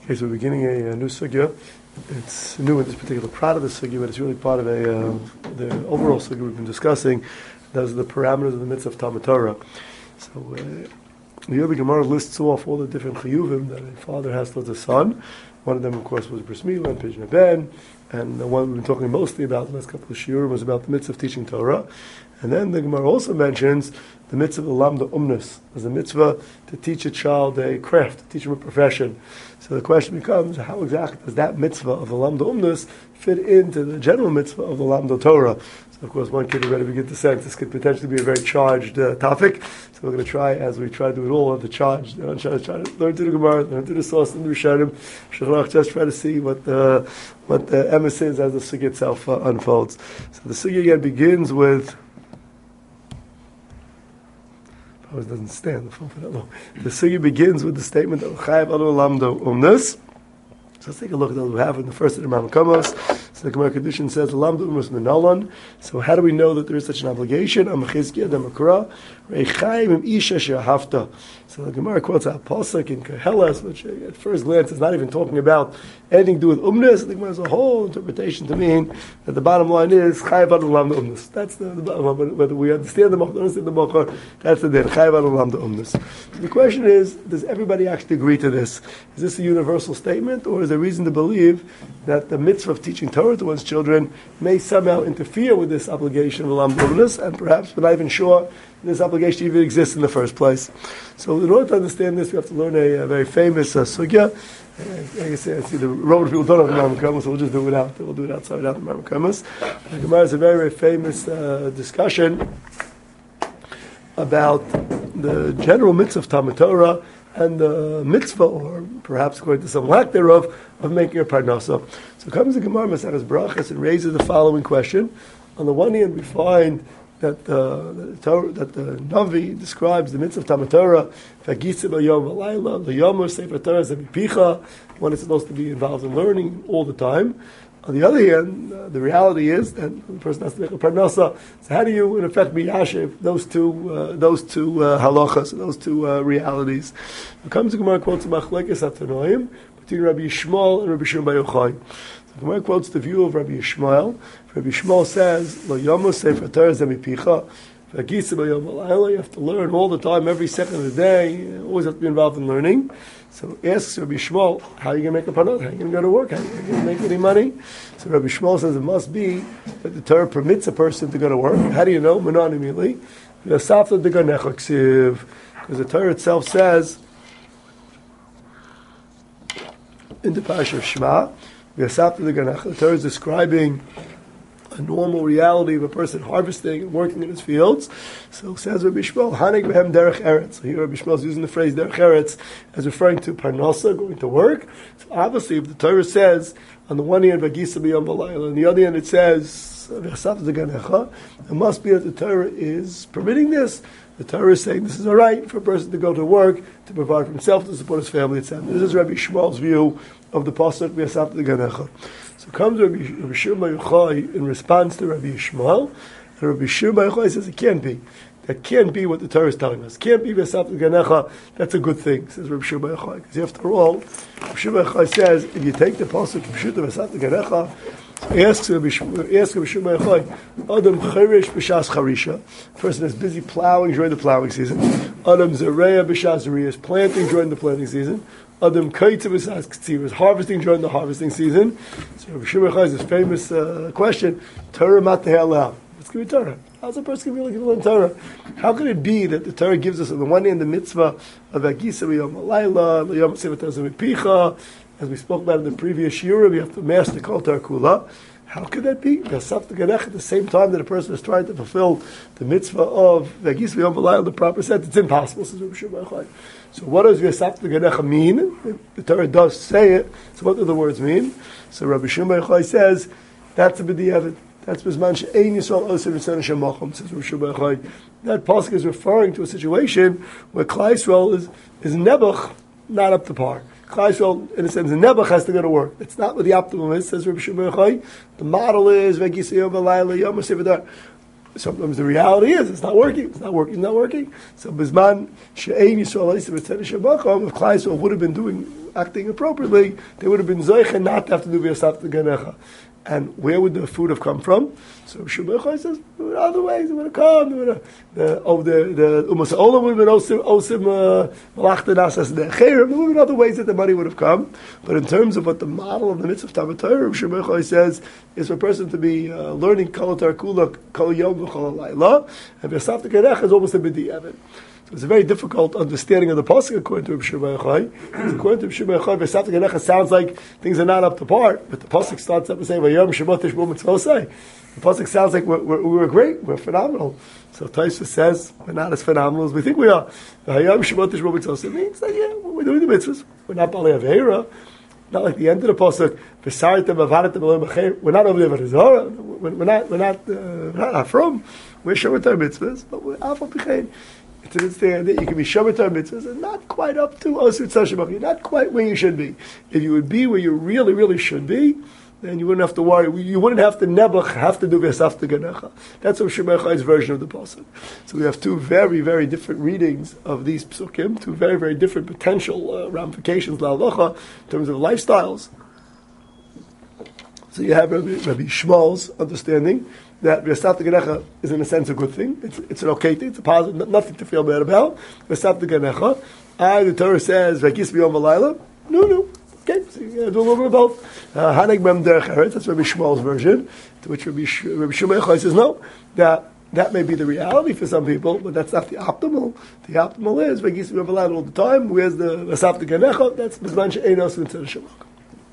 Okay, so we're beginning a new sugya. It's new in this particular part of the sugya, but it's really part of the overall sugya we've been discussing. Those are the parameters of the mitzvah of Talmud Torah. So the Yobi Gemara lists off all the different chiyuvim that a father has towards a son. One of them, of course, was bris milah and pidyon ben, and the one we've been talking mostly about the last couple of shiurim was about the mitzvah of teaching Torah. And then the Gemara also mentions the mitzvah of lamda umnus, as a mitzvah to teach a child a craft, to teach him a profession. So the question becomes, how exactly does that mitzvah of the lamda umnus fit into the general mitzvah of the lamda Torah? So of course one could already begin to sense this could potentially be a very charged topic. So we're going to try, as we try to do it all, the charged, try to learn to the Gemara, learn to the source and the Rishonim, just try to see what the emes is as the sugya itself unfolds. So the sugya again begins with, it doesn't stand the phone for that long. The sugya begins with the statement of Chayav Anu Lamdo Umnus. So let's take a look at what we have in the first of the Rambam Kamos. So the Gemara Kedushin says Lamdo Umnus Minalan. So how do we know that there is such an obligation? Amachizkiya Demakra Reichayim Im Isha She'ahavta. So the Gemara quotes a pasuk in Koheles, which at first glance is not even talking about anything to do with umnus. I think there's a whole interpretation to mean that the bottom line is Chayav Anu Lamdo Umnus. That's the bottom line. Whether we understand the Machar, understand the Machar, that's the din. Chayav Anu Lamdo Umnus. So the question is, does everybody actually agree to this? Is this a universal statement, or is there reason to believe that the mitzvah of teaching Torah to one's children may somehow interfere with this obligation of Lamdo Umnus, and perhaps we're not even sure this obligation even exists in the first place? So in order to understand this, we have to learn a very famous sugya. I see the road people don't have the Rambam Kamos, so we'll just do it without. We'll do it outside without the Rambam Kamos. The Gemara is a very, very famous discussion about the general mitzvah of Talmud Torah and the mitzvah, or perhaps according to some lack thereof, of making a parnasa. So comes the Gemara Maseches Brachos and raises the following question. On the one hand, we find that the Navi describes the mitzvah of Talmud Torah, one is supposed to be involved in learning all the time. On the other hand, the reality is that the person has to make a parnasa. So how do you, in effect, miyashiv those two halachas, those two realities? It comes to Gemara quotes Machlekes Atanoim between Rabbi Yishmael and Rabbi Shimon Bar Yochai. The Gemara quotes the view of Rabbi Yishmael. Rabbi Yishmael says, "Lo yomo sefer Torah zemipicha." You have to learn all the time, every second of the day. You always have to be involved in learning. So asks Rabbi Yishmael, how are you going to make a parnasa? How are you going to go to work? How are you going to make any money? So Rabbi Yishmael says it must be that the Torah permits a person to go to work. How do you know? Immediately. Because the Torah itself says in the Parasha of Shema, the Torah is describing a normal reality of a person harvesting and working in his fields. So says Rabbi Yishmael, Hanig behem derech eretz. So here Rabbi Yishmael is using the phrase derech eretz as referring to parnasa, going to work. So obviously, if the Torah says on the one hand v'gisa b'yom v'layla, on the other hand it says it must be that the Torah is permitting this. The Torah is saying this is all right for a person to go to work, to provide for himself, to support his family, etc. This is Rabbi Yishmael's view of the pasuk v'yasavta d'ganecha. So comes Rabbi Shimon Bar Yochai in response to Rabbi Yishmael, and Rabbi Shimon Bar Yochai says it can't be. That can't be what the Torah is telling us. Can't be v'yasavta d'ganecha. That's a good thing, says Rabbi Shimon Bar Yochai. Because after all, Rabbi Shimon Bar Yochai says if you take the pasuk v'yasavta d'ganecha, asks Rabbi Shimon Bar Yochai, Adam cherish b'shas charisha. Person is busy plowing during the plowing season. Adam zareya b'shas zariyah, planting during the planting season. Adam kaitza b'shas k'tzir, is harvesting during the harvesting season. So Rabbi Shimon Bar Yochai has this famous question: Torah mateh allow. What's going to be Torah? How's a person going to be looking to learn Torah? How can it be that the Torah gives us on the one hand the mitzvah of agisa b'yom halayla, l'yom sefer Torah zemipicha? As we spoke about in the previous shiur, we have to master Kol Torah Kula. How could that be? At the same time that a person is trying to fulfill the mitzvah of V'agis v'yom v'layla, the proper sense, it's impossible, says Rabbi Shimon Bar Yochai. So what does V'yasavta d'ganecha mean? The Torah does say it, so what do the words mean? So Rabbi Shimon Bar Yochai says, that's a b'di'evet. That's Bizman she'ein Yisrael osir v'tzon Hashem machom, says Rabbi Shimon Bar Yochai. That pasuk is referring to a situation where Klal Yisrael is nebuch, not up to par. Klal Yisrael, in a sense, the Nebuch has to go to work. That's not what the optimum is, says Rabbi Shimon Bar Yochai. The model is V'gisei Yom V'layla Yom Sefer. sometimes the reality is it's not working. It's not working. It's not working. So Bizman She'ein Yisrael Eisem Etzedek Shebacham, if Klal Yisrael would have been acting appropriately, they would have been zoiche not to have to do v'yasaf t'ganecha. And where would the food have come from? So Shebachai says, other ways it would have come. The Umas Olam would have been osim malachta nasas ne'cherim. There would have been other ways that the money would have come. But in terms of what the model of the mitzvah of Talmud Torah, Shebachai says, is for a person to be learning kol tarkula, kol yom v'chol alayla, and v'yasaf t'ganecha is almost a b'di'evit. So it's a very difficult understanding of the pasuk according to Reb Shimon Bar Yochai. According to Reb Shimon Bar Yochai, V'yasaf t'ganecha sounds like things are not up to par, but the pasuk starts up and saying, "Vayom Shemot Tishbo Mitzvosai." The pasuk sounds like we're great, we're phenomenal. So Tosfos says we're not as phenomenal as we think we are. Vayom Shemot Tishbo Mitzvosai means that we're doing the mitzvahs. We're not Baalei Aveira. Not like the end of the pasuk. We're not over there for the Zohar. We're not from. We're Shomer mitzvahs, but we're Afal Pichein. To understand that you can be Shomer mitzvahs and not quite up to Osir Tzashimach. You're not quite where you should be. If you would be where you really, really should be, then you wouldn't have to worry. You wouldn't have to have to do V'yasaf t'ganecha. That's what Shimon Bar Yochai's version of the pasuk. So we have two very, very different readings of these psukim, two very, very different potential ramifications la'alacha in terms of lifestyles. So you have Rabbi Shmuel's understanding that V'yasaf t'ganecha is in a sense a good thing. It's an okay thing. It's a positive, nothing to feel bad about. V'yasaf t'ganecha. The Torah says V'yakis b'yom v'layla. No. Okay, so you do a little bit of both. Haneg mem derech eretz. That's Rabbi Shmuel's version. To which Rabbi Shimon Bar Yochai says no. That may be the reality for some people, but that's not the optimal. The optimal is V'yakis b'yom v'layla all the time. Where's the V'yasaf t'ganecha? That's b'zman she'ein osin tzedek shemach.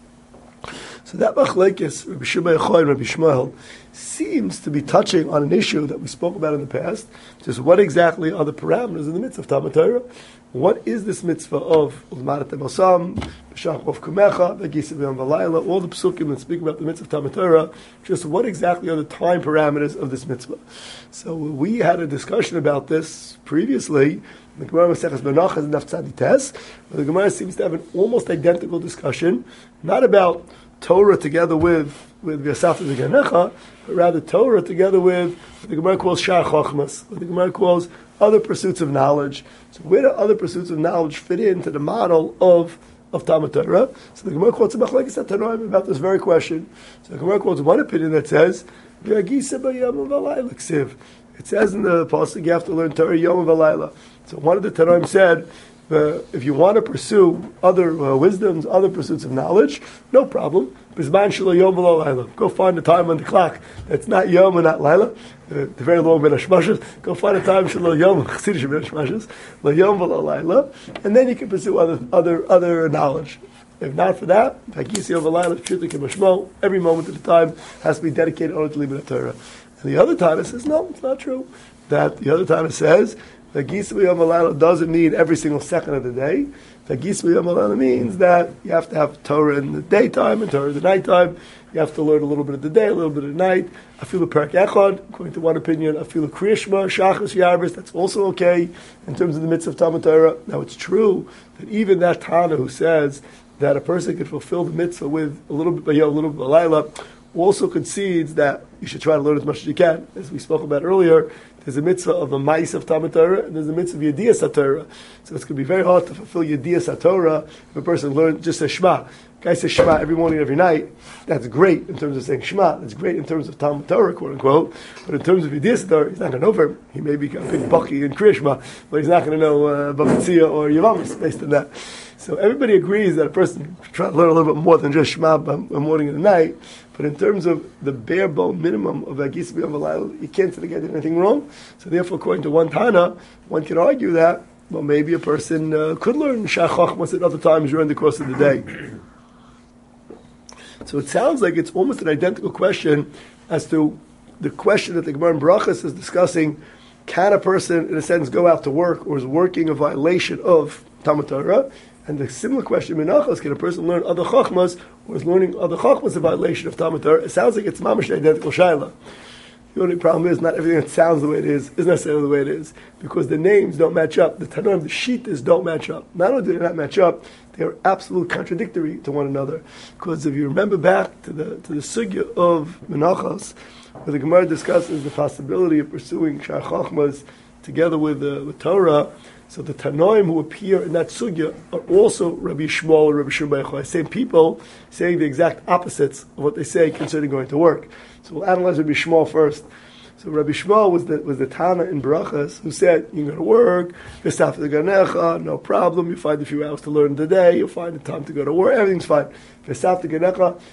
So that machlekes, Rabbi Shimon Bar Yochai and Rabbi Shmuel, seems to be touching on an issue that we spoke about in the past, which is what exactly are the parameters in the mitzvah of Talmud Torah? What is this mitzvah of Ulmarat Emosam, B'shach of Kumecha, V'yakis b'yom v'layla, all the psukim that speak about the mitzvah of Talmud Torah, just what exactly are the time parameters of this mitzvah? So we had a discussion about this previously. The Gemara Maseches Menachos and Daf Tzadi Tes, where the Gemara seems to have an almost identical discussion, not about Torah together with V'yasaf t'ganecha, but rather Torah together with what the Gemara calls Shar Chochmas, what the Gemara calls other pursuits of knowledge. So where do other pursuits of knowledge fit into the model of Talmud Torah? So the Gemara quotes a machlekes Tanoim about this very question. So the Gemara quotes one opinion that says, it says in the pasuk you have to learn Torah Yom V'Layla. So one of the Tanoim said, if you want to pursue other wisdoms, other pursuits of knowledge, no problem. Go find a time on the clock that's not Yom and not Laila. The very long Ben Hashmashas. Go find a time Shelo Yom, Chassidish Ben Hashmashas, Lo Yom V'Lo Laila, and then you can pursue other knowledge. If not for that, every moment of the time has to be dedicated only to Limud Torah. And the other time it says, no, it's not true. That the other time it says, the Gisa B'Yom V'Layla doesn't mean every single second of the day. The Gisa B'Yom V'Layla means that you have to have Torah in the daytime and Torah in the nighttime. You have to learn a little bit of the day, a little bit of the night. I feel a Perek Echad, according to one opinion. I feel a Kriyashma, Shachas Yarbis, that's also okay in terms of the mitzvah of Talmud Torah. Now it's true that even that Tana who says that a person can fulfill the mitzvah with a little bit B'Yom, a little bit V'Layla, also concedes that you should try to learn as much as you can. As we spoke about earlier, there's a mitzvah of the mais of Talmud Torah, and there's a mitzvah of Yediyas HaTorah. So it's going to be very hard to fulfill Yediyas HaTorah if a person learns just a Shema. Guy says Shema every morning, every night. That's great in terms of saying Shema. That's great in terms of Talmud Torah, quote unquote. But in terms of Yediyas HaTorah, he's not going to know for him. He may be a big Baki in Kriya Shema, but he's not going to know Bava Metzia or Yavamis based on that. So everybody agrees that a person should try to learn a little bit more than just Shema by morning and night. But in terms of the bare bone minimum of V'yakis b'yom v'layla, you can't say get anything wrong. So therefore, according to one Tana, one can argue that, well, maybe a person could learn Shach Chochmas at other times during the course of the day. So it sounds like it's almost an identical question as to the question that the Gemara in Brachas is discussing. Can a person, in a sense, go out to work or is working a violation of Talmud Torah? And the similar question, Menachos, can a person learn other Chachmas, or is learning other Chachmas a violation of Talmud Torah? It sounds like it's mamash identical shaila. The only problem is not everything that sounds the way it is necessarily the way it is, because the names don't match up. The Tanoim, the Shitas don't match up. Not only do they not match up, they are absolutely contradictory to one another. Because if you remember back to the sugya of Menachos, where the Gemara discusses the possibility of pursuing Shar Chachmas together with Torah. So the Tanoim who appear in that sugya are also Rabbi Shmuel and Rabbi Shimon Bar Yochai, same people saying the exact opposites of what they say concerning going to work. So we'll analyze Rabbi Shmuel first. So Rabbi Shmuel was the Tana in Barachas who said, you can go to work, no problem, you find a few hours to learn today, you'll find the time to go to work, everything's fine. Everything's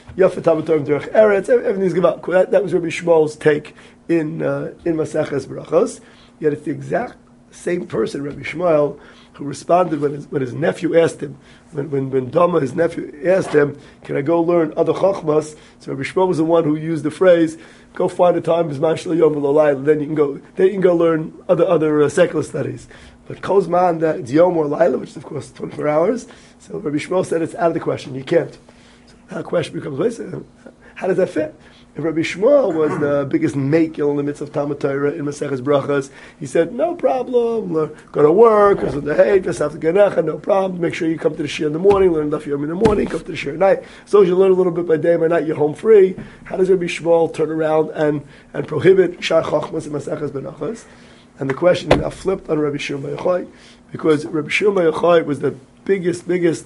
good. That was Rabbi Shmuel's take in Maseches Barachas. Yet it's the exact same person, Rabbi Shmuel, who responded when his nephew asked him, when Dama, his nephew, asked him, can I go learn other chachmas? So Rabbi Shmuel was the one who used the phrase, go find a time, then you can go learn other secular studies. But Kozman, that it's Yom or Laila, which is of course 24 hours, so Rabbi Shmuel said it's out of the question, you can't. So that question becomes, how does that fit? If Rabbi Shmuel was the biggest makel in the midst of Talmud Torah in Maseches Brachas, he said, no problem, go to work, go to the hay, just have to get no problem, make sure you come to the shir in the morning, learn Daf Yomi in the morning, come to the shir at night. So as you learn a little bit by day, by night, you're home free. How does Rabbi Shmuel turn around and prohibit Shar Chachmas in Maseches Brachas? And the question is now flipped on Rabbi Shimon Bar Yochai, because Rabbi Shimon Bar Yochai was the biggest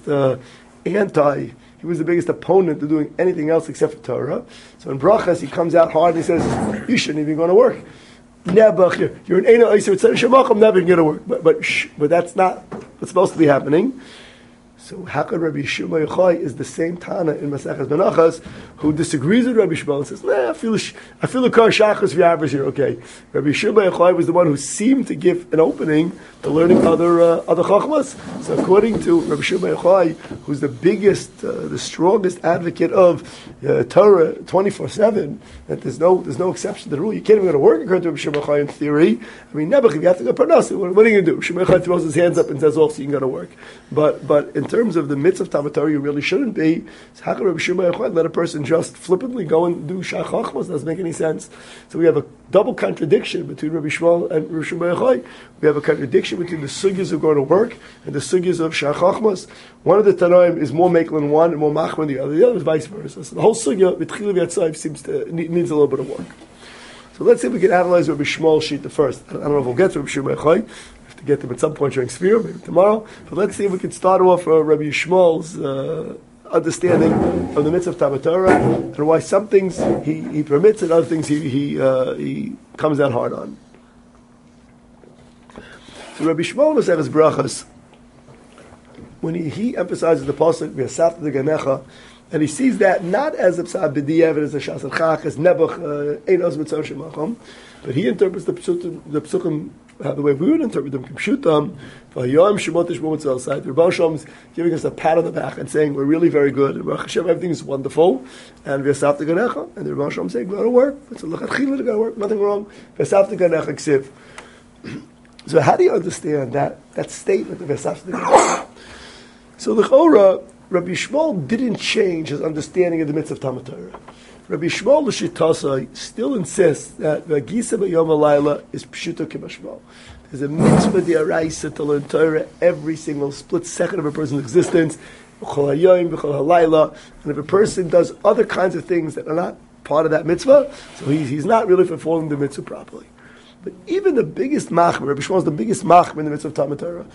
he was the biggest opponent to doing anything else except for Torah. So in Brachas, he comes out hard and he says, you shouldn't even go to work. Nebuch, you're an Eino Eiser, it's Shemacham, never going to work. But that's not what's supposed to be happening. So how could Rabbi Shimon Bar Yochai is the same Tana in Maseches Menachos who disagrees with Rabbi Shmuel and says, I feel the kar shachas v'yavers here, okay. Rabbi Shimon Bar Yochai was the one who seemed to give an opening to learning other chachmas. So according to Rabbi Shimon Bar Yochai, who's the biggest, the strongest advocate of Torah 24/7, that there's no exception to the rule. You can't even go to work according to Rabbi Shimon Bar Yochai in theory. I mean, Nebuch, if you have to go parnasa, what are you going to do? Shimon Bar Yochai throws his hands up and says, so you can go to work. But in terms of the mitzvah of Talmud Torah, you really shouldn't be. So how can Rabbi Shimon Bar Yochai let a person just flippantly go and do Shar Chachmas? Doesn't make any sense. So we have a double contradiction between Rabbi Shmuel and Rabbi Shimon Bar Yochai. We have a contradiction between the sugyas of going to work and the sugyas of Shar Chachmas. One of the Tanoim is more makel in one and more machmer in the other. The other is vice versa. So the whole sugya, B'tchila v'yatzayv, seems to needs a little bit of work. So let's see if we can analyze Rabbi Shmuel's sheet first. I don't know if we'll get to Rabbi Shimon Bar Yochai. To get them at some point during Sfira, maybe tomorrow. But let's see if we can start off Rabbi Shmuel's understanding of the mitzvah of Talmud Torah and why some things he permits and other things he comes out hard on. So Rabbi Shmuel was at his brachas when he emphasizes the pasuk v'yasafta l'ganecha, and he sees that not as a psad b'di'ev, as a shas al-chach, as nebuch ein oz mitzvah shemacham, but he interprets the psukim the way we would interpret them, Kipshutam, Vayom Shemot Shemot Tzal Side. The Rebbe Shalom's giving us a pat on the back and saying we're really very good. And Baruch Hashem, everything is wonderful. And V'yasavta Ganecha. And the Rebbe Shalom saying go to work. It's a lachatchila to go to work. Nothing wrong. V'yasavta Ganecha Ksiv. So how do you understand that statement of V'yasavta Ganecha? So the Chora, Rabbi Shmuel didn't change his understanding of the mitzvah of Talmud Torah. Rabbi Shmuel l'shitasa still insists that V'gisa b'yom halayla is pshuto k'mashmo. There's a mitzvah d'oraisa to learn Torah every single split second of a person's existence, b'chol hayoyim, b'chol halayla, and if a person does other kinds of things that are not part of that mitzvah, so he's not really fulfilling the mitzvah properly. But even the biggest machmer, Rabbi Shmuel is the biggest machmer in the mitzvah of Talmud Torah.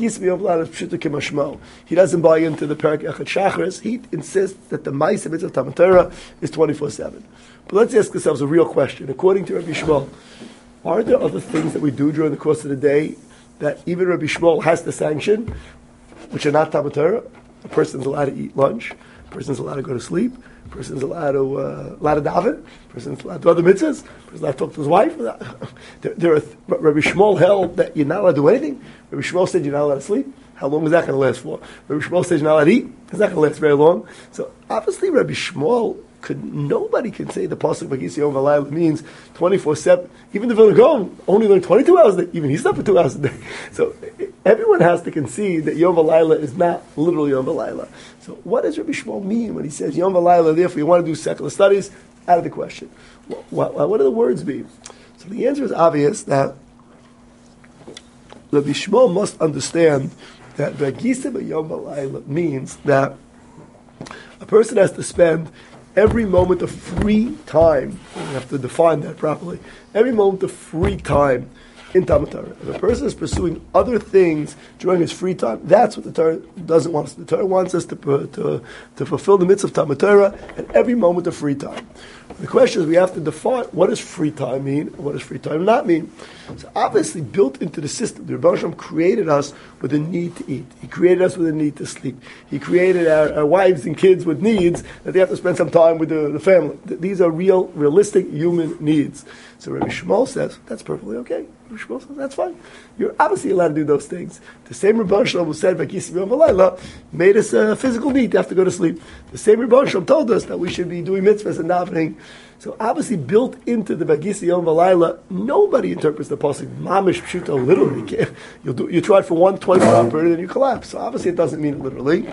He doesn't buy into the Perek Echad Shachris. He insists that the Ma'aseh mitzvah of Talmud Torah is 24/7. But let's ask ourselves a real question. According to Rabbi Shmuel, are there other things that we do during the course of the day that even Rabbi Shmuel has to sanction, which are not Talmud Torah? A person's allowed to eat lunch. A person's allowed to go to sleep. A person's allowed to daven. A person's allowed to do other mitzvahs. A person's allowed to talk to his wife. Rabbi Shmuel held that you're not allowed to do anything. Rabbi Shmuel said you're not allowed to sleep. How long is that going to last for? Rabbi Shmuel said you're not allowed to eat. It's not going to last very long. So obviously Rabbi Shmuel nobody can say the pasuk V'gisa Yom V'layla means 24/7. Even the Vilna Gaon only learned 22 hours a day. Even he's up for 2 hours a day. So everyone has to concede that Yom V'layla is not literally Yom V'layla. So what does Rabbi Shmuel mean when he says Yom V'layla? Therefore, you want to do secular studies? Out of the question. What do the words mean? So the answer is obvious that Rabbi Shmuel must understand that V'gisa Yom V'layla means that a person has to spend every moment of free time, we have to define that properly, every moment of free time in Talmud Torah. If a person is pursuing other things during his free time, that's what the Torah doesn't want us. The Torah wants us to fulfill the mitzvah of Talmud Torah at every moment of free time. The question is, we have to define what does free time mean and what does free time not mean. So obviously built into the system, the Rebbe Hashem created us with a need to eat. He created us with a need to sleep. He created our wives and kids with needs that they have to spend some time with the family. These are realistic human needs. So Rabbi Shmuel says, that's perfectly okay. Rabbi Shmuel says, that's fine. You're obviously allowed to do those things. The same Rebbe Hashem who said, V'kisi b'yom v'layla, made us a physical need to have to go to sleep. The same Rebbe Hashem told us that we should be doing mitzvahs and davening. So obviously built into the V'kisi yom v'layla, nobody interprets the pasuk mamish pshuta literally. You try it for 1 24-hour period and you collapse. So obviously it doesn't mean it literally.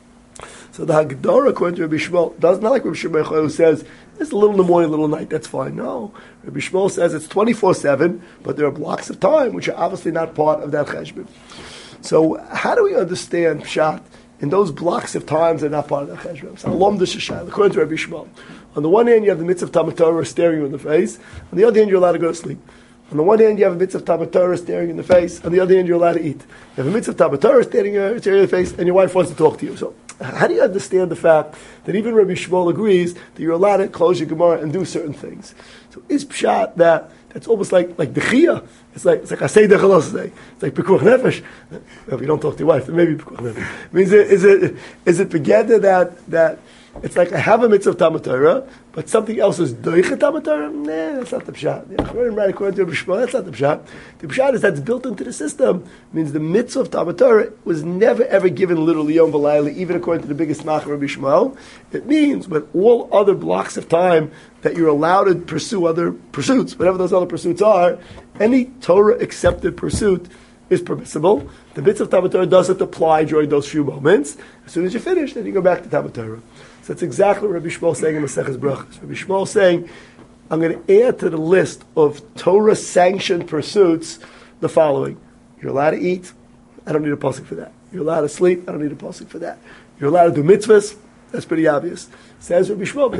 So the Hagdara, according to Rabbi Shmuel, does not like Rabbi Shimon who says, it's a little in the morning, a little at night, that's fine. No. Rabbi Shmuel says it's 24/7, but there are blocks of time which are obviously not part of that cheshbon. So how do we understand Pshat in those blocks of times that are not part of that cheshbon? So according to Rabbi Shmuel, on the one hand you have the mitzvah of Talmud Torah staring you in the face, on the other hand you're allowed to go to sleep. On the one hand, you have a mitzvah of Talmud Torah staring in the face. On the other hand, you're allowed to eat. You have a mitzvah of Talmud Torah staring in the face, and your wife wants to talk to you. So, how do you understand the fact that even Rabbi Shmuel agrees that you're allowed to close your Gemara and do certain things? So, is pshat that's almost like dechia? It's like asay dechalosay. It's like pikuach nefesh. If you don't talk to your wife, then maybe pikuach nefesh. I mean, is it together that it's like I have a mitzvah of Talmud Torah, but something else is doicha Talmud Torah? Nah, that's not the pshat. According to Rabbi Shmuel, that's not the pshat. The pshat is that's built into the system. It means the mitzvah of Talmud Torah was never ever given literally yom v'layla, even according to the biggest mach Rabbi Shmuel. It means with all other blocks of time that you're allowed to pursue other pursuits, whatever those other pursuits are, any Torah accepted pursuit is permissible. The mitzvah of Talmud Torah doesn't apply during those few moments. As soon as you finish, then you go back to Talmud Torah. So that's exactly what Rabbi Shmuel is saying in Maseches Brachos. Rabbi Shmuel is saying, I'm going to add to the list of Torah-sanctioned pursuits the following. You're allowed to eat. I don't need a pasuk for that. You're allowed to sleep. I don't need a pasuk for that. You're allowed to do mitzvahs. That's pretty obvious. Says Rabbi Shmuel,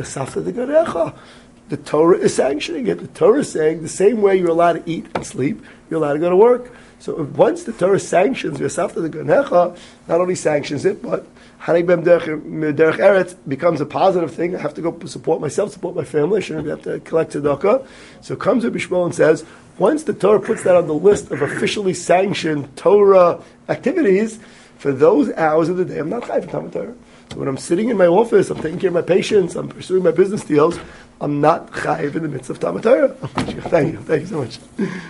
the Torah is sanctioning it. The Torah is saying the same way you're allowed to eat and sleep, you're allowed to go to work. So once the Torah sanctions Yosafta the Ganecha, not only sanctions it, but Hanig Bem Derech Eretz becomes a positive thing. I have to go support myself, support my family. I shouldn't have to collect tzedakah. So comes Rabbi Shmuel and says, once the Torah puts that on the list of officially sanctioned Torah activities, for those hours of the day, I'm not chayv for Talmud Torah. So when I'm sitting in my office, I'm taking care of my patients, I'm pursuing my business deals, I'm not chayv in the midst of Talmud Torah. Thank you so much.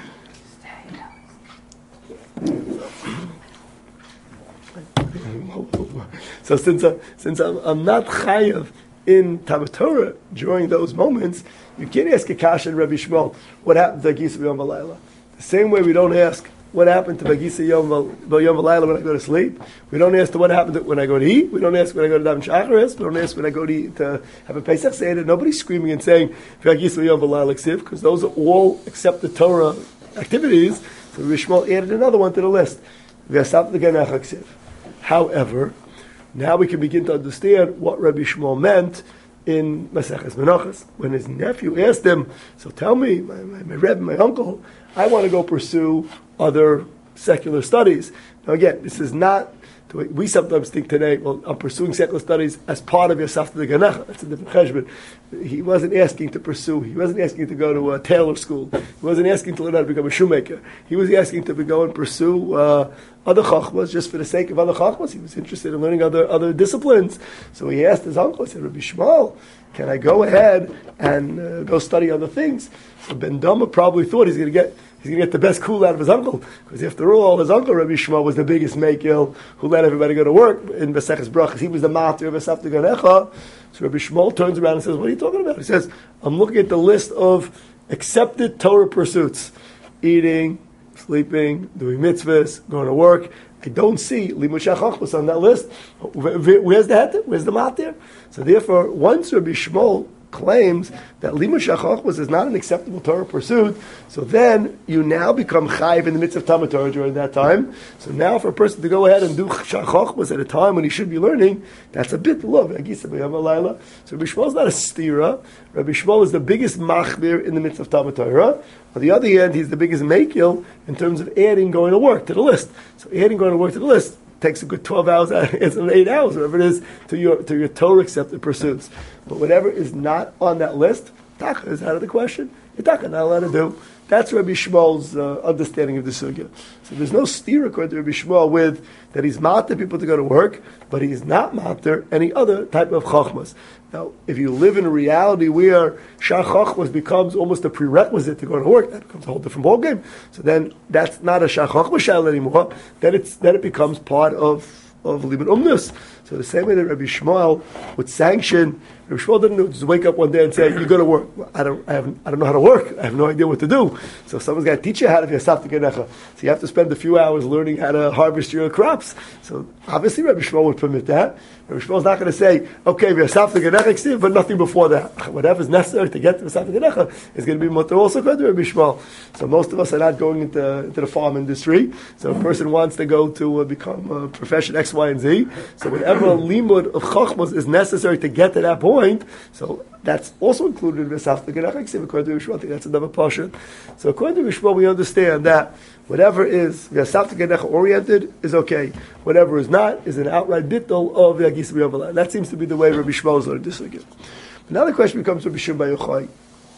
So since I'm not chayav in Talmud Torah during those moments, you can't ask a kasha and Rabbi Shmuel what happened to V'kisi b'yom v'layla. The same way we don't ask what happened to V'kisi b'yom v'layla when I go to sleep. We don't ask what happened when I go to eat. We don't ask when I go to daven shacharis. We don't ask when I go to eat, to have a Pesach Seder. Nobody's screaming and saying V'kisi b'yom v'layla ksiv, because those are all accepted Torah activities. So Rabbi Shmuel added another one to the list. V'yasaf l'ganecha ksiv. However, now we can begin to understand what Rabbi Shmuel meant in Maseches Menachos. When his nephew asked him, so tell me, my Rebbe, my uncle, I want to go pursue other secular studies. Now again, this is not the way we sometimes think today, well, I'm pursuing secular studies as part of Yosafta the Ganecha. That's a different cheshbon. He wasn't asking to go to a tailor school. He wasn't asking to learn how to become a shoemaker. He was asking to go and pursue other chachmas just for the sake of other chachmas. He was interested in learning other disciplines. So he asked his uncle, he said, Rabbi Shmuel, can I go ahead and go study other things? So Ben Dama probably thought he's going to get the best cool out of his uncle, because after all, his uncle Rabbi Shmuel was the biggest meikil who let everybody go to work in Maseches Brachos. He was the master of Yosafta Ganecha. So Rabbi Shmuel turns around and says, "What are you talking about?" He says, "I'm looking at the list of accepted Torah pursuits: eating, sleeping, doing mitzvahs, going to work. I don't see limud shachachos on that list. Where's the heter? Where's the matir?" So therefore, once Rabbi Shmuel claims that limud shachachmas is not an acceptable Torah pursuit, so then you now become chayiv in the midst of Talmud Torah during that time. So now for a person to go ahead and do shachachmas at a time when he should be learning, that's a bit low. So Rabbi Shmuel is not a stira. Rabbi Shmuel is the biggest machmir in the midst of Talmud Torah. On the other hand, he's the biggest makil in terms of adding going to work to the list. So adding going to work to the list takes a good 12 hours, it's 8 hours, whatever it is, to your Torah accepted pursuits. But whatever is not on that list, taka is out of the question. You're taka not allowed to do. That's Rabbi Shmuel's understanding of the sugya. So there's no steer according to Rabbi Shmuel with that he's matter people to go to work, but he's not matter any other type of chachmas. Now, if you live in a reality where shach chachmas becomes almost a prerequisite to go to work, that becomes a whole different ballgame. So then that's not a shach chachmas shal anymore. Then it becomes part of limud umnus. So the same way that Rabbi Shmuel would sanction, Rabbi Shmuel didn't just wake up one day and say, "You go to work." Well, I don't know how to work. I have no idea what to do. So someone's got to teach you how to be a safta genecha. So you have to spend a few hours learning how to harvest your crops. So obviously Rabbi Shmuel would permit that. Rabbi Shmuel's not going to say, "Okay, be a safta genecha, but nothing before that." Whatever's necessary to get to the safta genecha is going to be mutter also according to Rabbi Shmuel. So most of us are not going into the farm industry. So a person wants to go to become a profession X, Y, and Z. So whatever limud of chachmas is necessary to get to that point, so that's also included in the safta genecha. According to Rabbi Shmuel, I think that's another portion. So according to Rabbi Shmuel, we understand that whatever is safta genecha oriented is okay. Whatever is not is an outright bittul of the agisa b'yom. That seems to be the way Rabbi Shmuel is learned this again. Now the question becomes to Rabbi Shimon bar Yochai.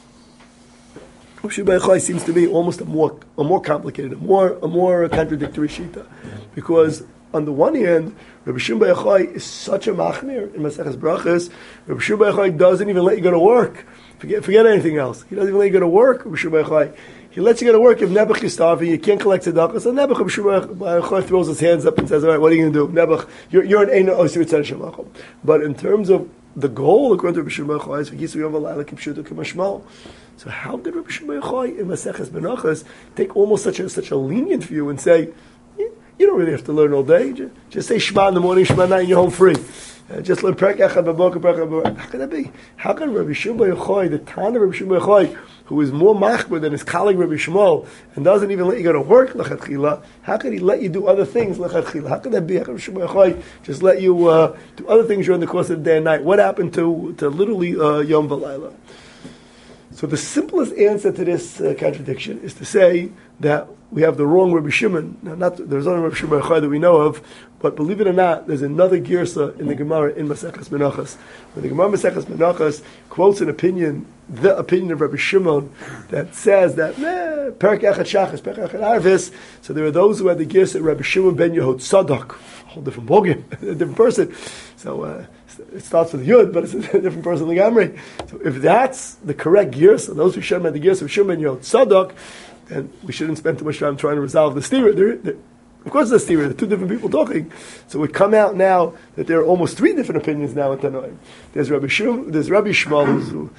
Rabbi Shimon bar Yochai seems to be almost a more complicated, a more contradictory shita, because on the one hand, Rabbi Shimon bar Yochai is such a machmir in Maseches Brachos. Rabbi Shimon bar Yochai doesn't even let you go to work. Forget anything else. He doesn't even let you go to work. Rabbi Shimon bar Yochai. He lets you go to work if Nebuch is starving, you can't collect tzedakah. So Nebuch, Rabbi Shimon bar Yochai throws his hands up and says, "All right, what are you going to do? Nebuch, you're an Eino Osir Tzedek Shemachom." But in terms of the goal, according to Rabbi Shimon bar Yochai, is V'Yisrael Yom V'Layla Kipshuto K'Mashmal. So how did Rabbi Shimon bar Yochai in Maseches Menachos take almost such a lenient view and say, you don't really have to learn all day. Just say Shema in the morning, Shema at night, and you're home free. Just learn Perek Echad B'Boker, Perek Echad B'Boker. How can that be? How can Rabbi Shimon bar Yochai, the Tana of Rabbi Shimon bar Yochai, who is more machmir than his colleague Rabbi Shmuel, and doesn't even let you go to work, lechatchila, how can he let you do other things, lechatchila? How can that be? How can Rabbi Shimon bar Yochai just let you do other things during the course of the day and night? What happened to literally Yom V'Layla? So the simplest answer to this contradiction is to say that we have the wrong Rabbi Shimon. Now, there's only Rabbi Shimon bar Yochai that we know of, but believe it or not, there's another girsa in the Gemara in Maseches Menachos. When the Gemara Maseches Menachos quotes an opinion, the opinion of Rabbi Shimon, that says that Perek Echad Shachas, Perek Echad Arvis. So there are those who had the girsa of Rabbi Shimon ben Yehud Tzadok, a whole different ballgame, a different person. So it starts with Yud, but it's a different person than Gamri. So if that's the correct girsa, those who share the girsa of Shimon ben Yehud Tzadok, then we shouldn't spend too much time trying to resolve the stira. Of course, there's stira. There are two different people talking. So it would come out now that there are almost three different opinions now in Tanoim. There's Rabbi Shmuel, who's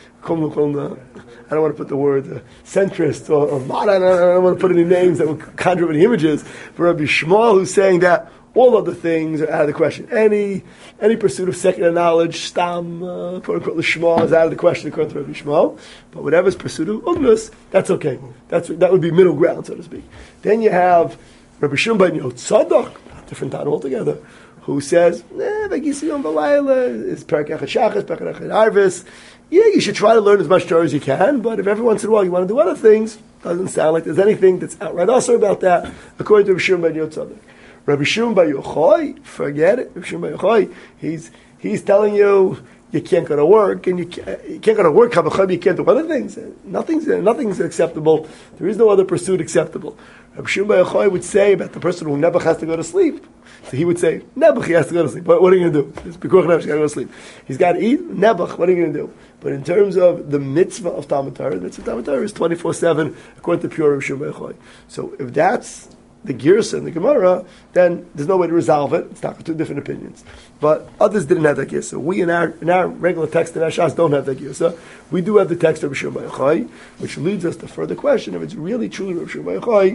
I don't want to put the word centrist or modern. I don't want to put any names that would conjure any images. But Rabbi Shmuel, who's saying that all other things are out of the question. Any pursuit of secular knowledge, stam, quote unquote, the Shmuel is out of the question according to Rabbi Shmuel. But whatever's pursuit of ugnus, that's okay. That would be middle ground, so to speak. Then you have Rabbi Shimon ben Yehud Tzadok, different thought altogether, who says, V'Yisrael Yom V'Layla is Perek Echad Shachas, Perek Echad Arvis. Yeah, you should try to learn as much Torah as you can, but if every once in a while you want to do other things, doesn't sound like there's anything that's outright also about that, according to Rabbi Shimon ben Yehud Tzadok. Rabbi Shimon bar Yochai, forget it. Rabbi Shimon bar Yochai, he's telling you can't go to work, and you can't go to work. You can't do other things. Nothing's acceptable. There is no other pursuit acceptable. Rabbi Shimon bar Yochai would say about the person who Nebuch has to go to sleep. So he would say, Nebuch, he has to go to sleep. What are you going to do? It's Pekuach Nefesh, he's got to go to sleep. He's got to eat. Nebuch, what are you going to do? But in terms of the mitzvah of Talmud Torah, the mitzvah of Talmud Torah is 24/7 according to pure Rabbi Shimon bar Yochai. So if that's the Girsa and the Gemara, then there's no way to resolve it. It's not two different opinions. But others didn't have that Girsa. We in our regular text in our Shas don't have that Girsa. We do have the text of Rabbi Shimon bar Yochai, which leads us to further question if it's really truly Rabbi Shimon bar Yochai.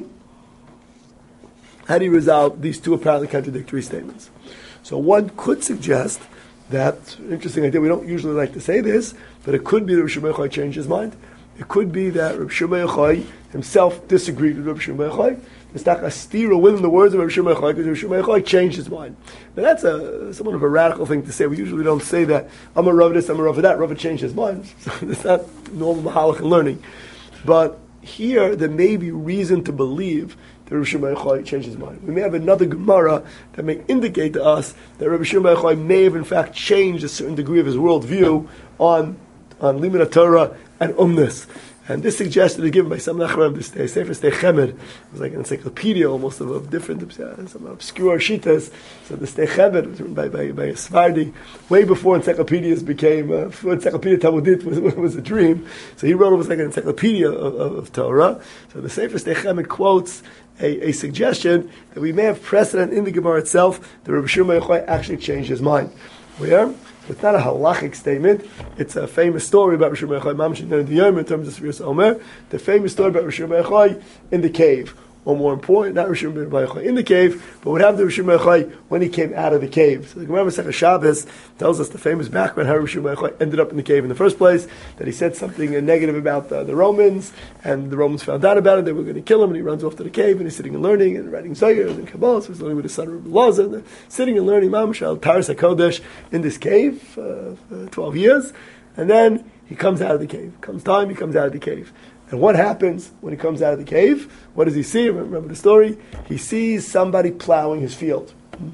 How do you resolve these two apparently contradictory statements? So one could suggest That's an interesting idea. We don't usually like to say this, but it could be that Rabbi Shimon Bar Yochai changed his mind. It could be that Rabbi Shimon Bar Yochai himself disagreed with Rabbi Shimon Bar Yochai. There's not a stira within the words of Rabbi Shimon Bar Yochai because Rabbi Shimon Bar Yochai changed his mind. Now that's somewhat of a radical thing to say. We usually don't say that, I'm a Rav this, I'm a Rav that. Rav changed his mind. So it's not normal mahalach and learning. But here, there may be reason to believe that Rabbi Shimon Bar Yochai changed his mind. We may have another Gemara that may indicate to us that Rabbi Shimon Bar Yochai may have in fact changed a certain degree of his worldview on Limud Torah and Umnus. And this suggestion is given by some Nachman, this Sefer Sdei Chemed. It was like an encyclopedia almost of different, some obscure shitas. So the Sdei Chemed was written by a Sephardi way before encyclopedias became, before Encyclopedia Talmudit was a dream. So he wrote it was like an encyclopedia of Torah. So the Sefer Sdei Chemed quotes a suggestion that we may have precedent in the Gemara itself that Rabbi Shimon Bar Yochai actually changed his mind. Where? It's not a halachic statement. It's a famous story about Rabbi Shimon Bar Yochai, in terms of Sfiras Omer. The famous story about Rabbi Shimon Bar Yochai in the cave. Or more important, not Rabbi Shimon Bar Yochai in the cave, but what happened to Rabbi Shimon Bar Yochai when he came out of the cave. So the Gemara Masechah Shabbos tells us the famous background how Rabbi Shimon Bar Yochai ended up in the cave in the first place, that he said something negative about the Romans, and the Romans found out about it, they were going to kill him, and he runs off to the cave, and he's sitting and learning, and writing Zohar and Kabbalah, so he's learning with his son Rabbi Lazar, and sitting and learning Mamash al Taras HaKodesh in this cave for 12 years, and then he comes out of the cave. Comes time, he comes out of the cave. And what happens when he comes out of the cave? What does he see? Remember the story? He sees somebody plowing his field.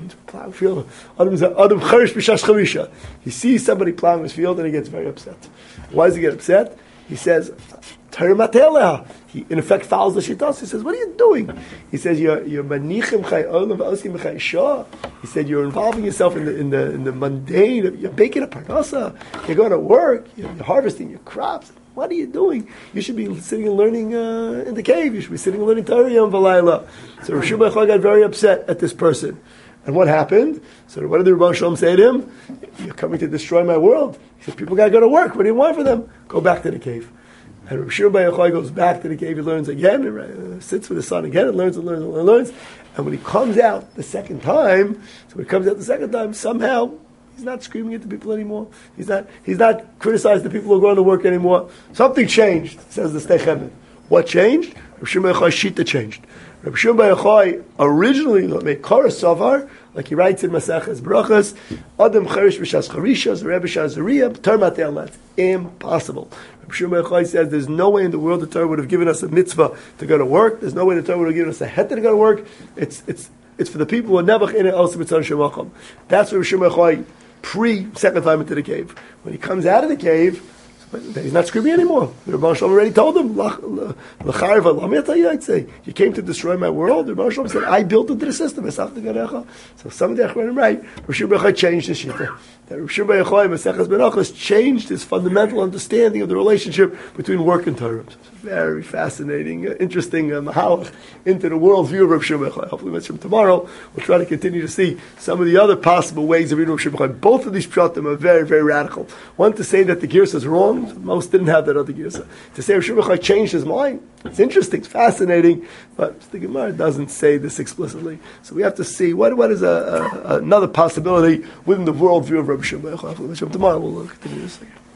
He sees somebody plowing his field and he gets very upset. Why does he get upset? He says, he in effect follows the shittas. He says, what are you doing? He says, you're manichem chay olam v'osim b'chay shah. He said, you're involving yourself in the mundane. You're baking a parnasa. You're going to work. You're harvesting your crops. What are you doing? You should be sitting and learning in the cave. You should be sitting and learning Torah Yom V'layla. So Rabbi Shimon Bar Yochai got very upset at this person. And what happened? So what did the Rebbe Shalom say to him? You're coming to destroy my world. He said, people got to go to work. What do you want for them? Go back to the cave. And Rabbi Shimon Bar Yochai goes back to the cave. He learns again, and sits with his son again, and learns and learns and learns. And when he comes out the second time, somehow he's not screaming at the people anymore. He's not criticizing the people who are going to work anymore. Something changed, says the Sdei Chemed. What changed? Rabbi Shimon Bar Yochai Shita changed. Rabbi Shimon Bar Yochai originally made Korah Savar, like he writes in Maseches Brachas, Adam Cherish B'Shas Charishas, Rebbe Shas Zariya, Termat Elat. Impossible. Rabbi Shimon Bar Yochai says there's no way in the world the Torah would have given us a mitzvah to go to work. There's no way the Torah would have given us a heter to go to work. It's for the people who are never in it also mitzvah shemacham. That's Rabbi Shimon Bar Yochai second time into the cave. When he comes out of the cave, he's not screaming anymore. The Rebbe Shalom already told him, you came to destroy my world. The Rebbe Shalom said, I built into the system. So some of the Achronim write, Rabbi Shimon Bar Yochai changed his shita. That Rabbi Shimon Bar Yochai, Maseches Menachos, changed his fundamental understanding of the relationship between work and Torah. Very fascinating, interesting mahalach into the worldview of Rabbi Shimon Bar Yochai. Hopefully, from tomorrow, we'll try to continue to see some of the other possible ways of reading Rabbi Shimon Bar Yochai. Both of these pshatim are very, very radical. One, to say that the girsa is wrong. Most didn't have that other girsa. To say Rabbi Shimon Bar Yochai changed his mind, it's interesting, it's fascinating, but the Gemara doesn't say this explicitly. So we have to see what is another possibility within the worldview of Rabbi Shimon Bar Yochai. Tomorrow we'll continue this again.